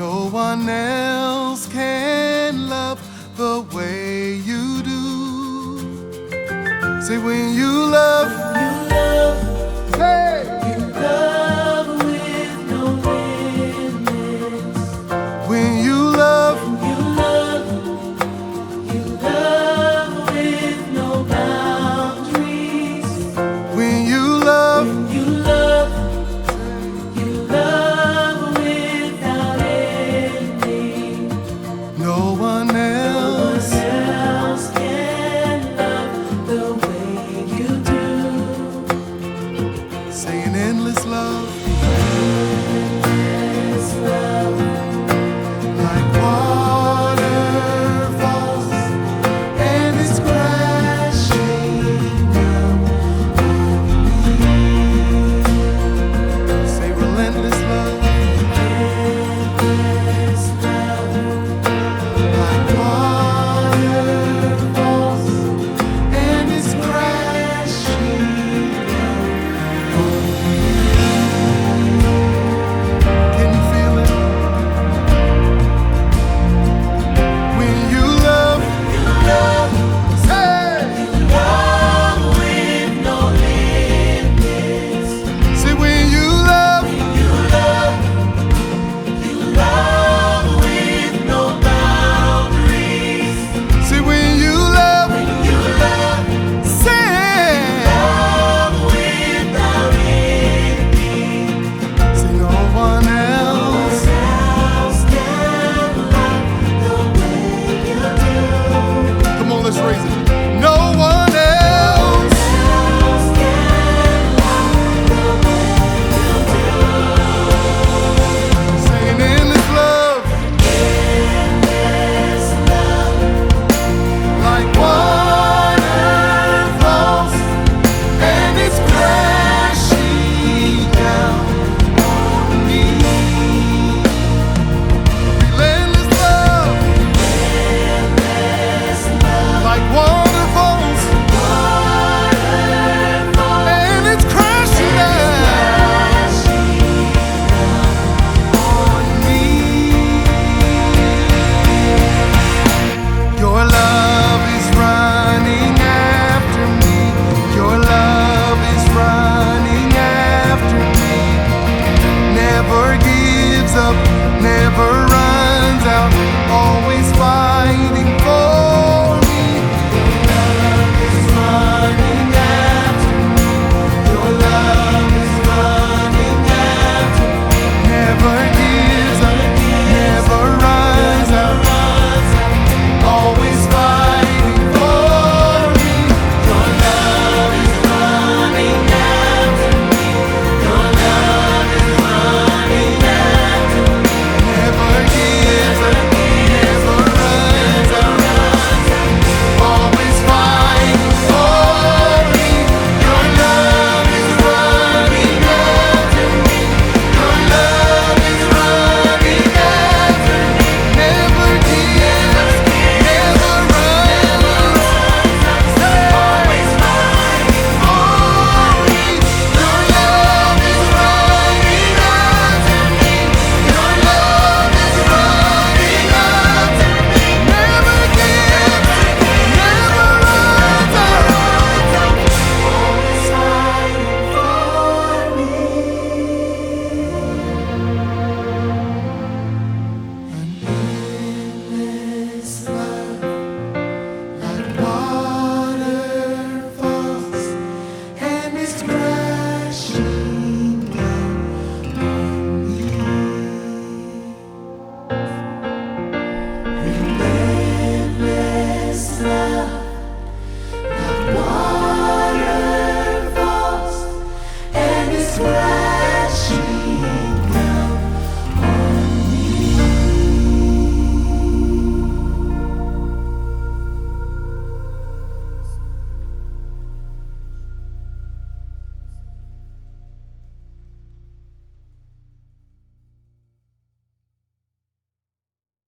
No one else can love the way you do. Say when you love, hey, you love with no limits. when you love, You love with no boundaries. when you love, You love without ending. no one else. Else can love the way you do. Say an endless love, This love like waterfalls, and it's crashing down on me. Say relentless love, this love like waterfalls, and it's crashing down on me. Can you feel it? When you love, say, love with no limits. say when you love, You love with no boundaries. say when you love, You love say, without ending. say no one else. Else can love the way you do. Come on, let's raise it. No one else. Else can love the way you do. Say an endless love, This love like waterfalls, and it's crashing down on me. Relentless love, like waterfalls, and it's crashing down on me. Your love is running after me. Your love is running after me. Never gives up, never runs out. Always